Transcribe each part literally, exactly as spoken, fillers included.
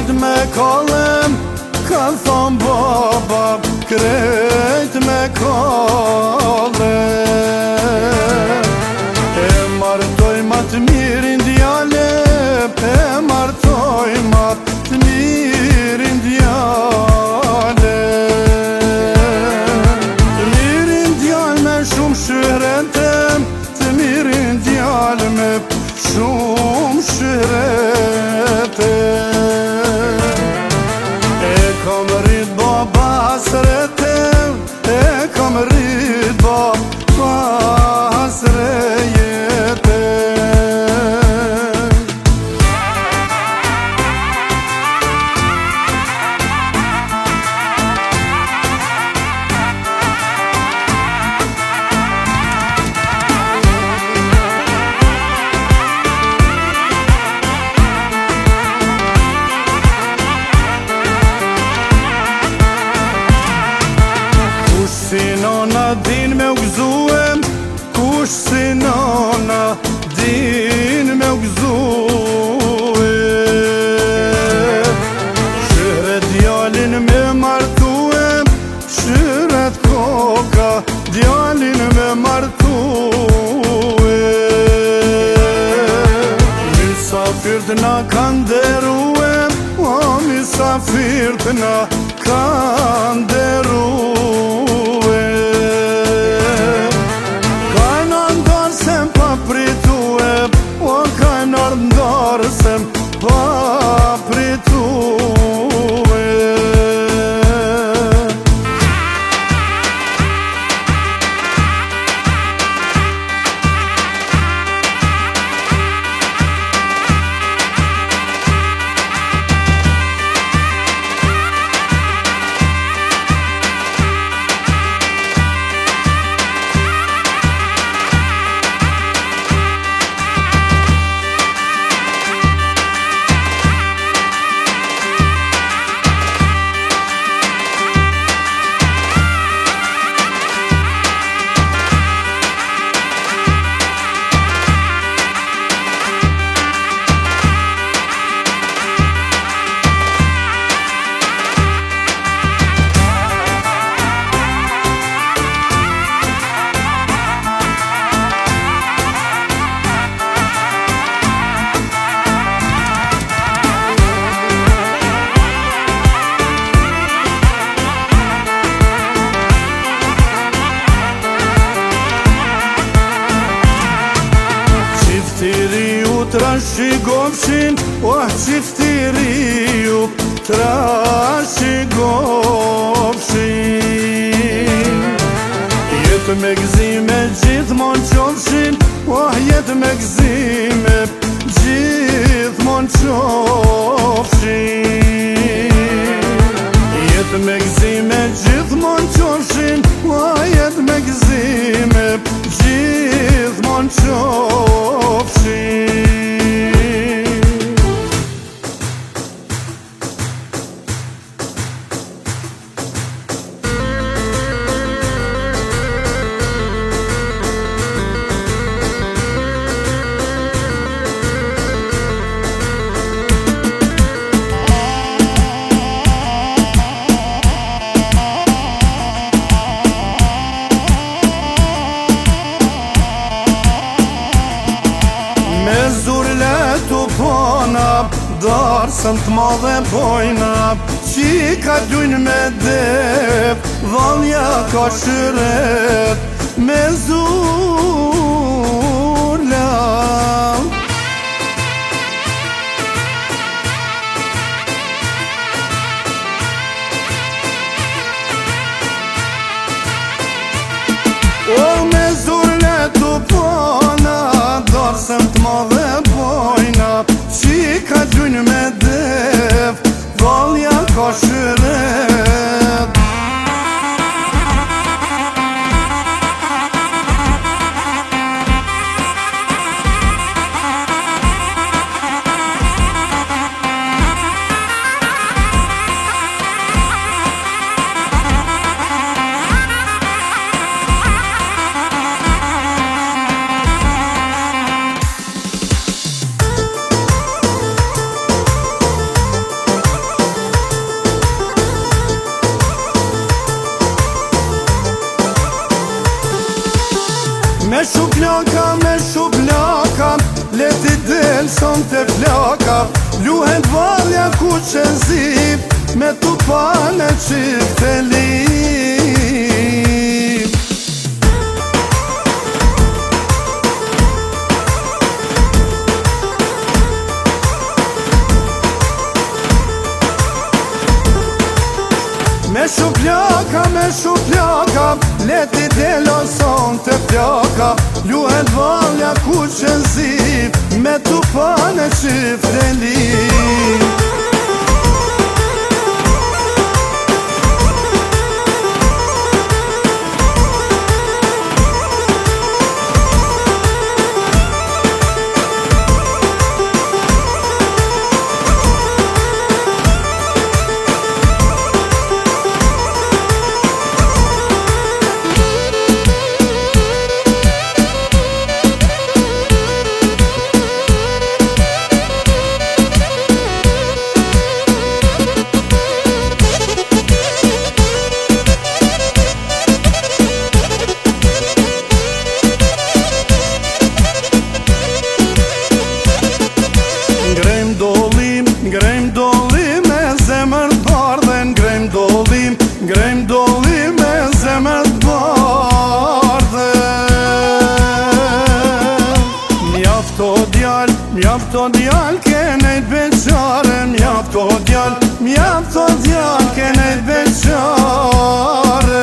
krejt me kallem, ka thon baba, krejt me kallem. E martoj ma të mirin djale, e martoj ma të mirin djale. Të mirin djale me shumë shëhretem, të mirin djale me shumë shëhretem. E kam rrit baba hasretem, e kam rrit baba hasrejetem. Kush si nona din me u gëzuem, kush si nona din me u gëzuem. Shëret djalin me martuem, shëret koka djalin me martuem. Misafirt na kan deruem, o misafirt na kan deruem. Kajna ndarësem pa prituem, o kajna ndarësem pa prituem. Qiftiri ju trashigofshin, oh qiftiri ju trashigofshin. Jetë me gëzime gjithmon qofshin, oh jetë me gëzime gjithmon qofshin. Jetë me gëzime gjithmon qofshin, oh jetë me gëzime gjithmon qofshin. Me zurle të pona, darsën të madhe pojna, qika dujnë me dep, dhalja ka shëret. Me zurla O me zurle të pona, darsën të madhe pojna, qika dujnë me dep, dhalja ka shëret. shu plaka, me shu plaka, leti del son të plaka. Luhet valja ku që zip, me tu pane qik të lip. Me shu plaka, me shu plaka, leti delo son të plaka. Luhet valja ku që zip, me tu pane qif të lip. Ngrejm dollim me zemër t'bardhe, ngrejm dollim, ngrejm dollim me zemër t'bardhe. Mjafto djal, mjafto djal, kenejt beqare, mjafto djal, mjafto djal, kenejt beqare.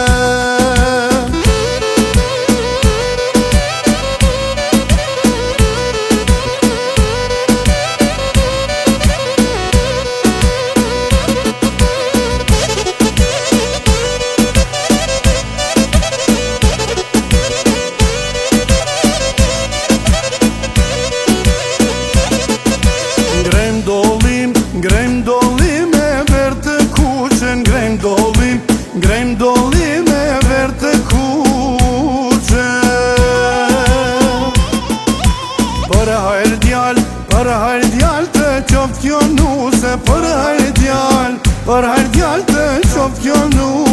Ngrejm dollim me ver të kuqen, ngrejm dollim, ngrejm dollim me ver të kuqen. Për hajr djal, për hajr djal të qoft kjo nuse, për hajr djal, për hajr djal të qoft kjo nuse.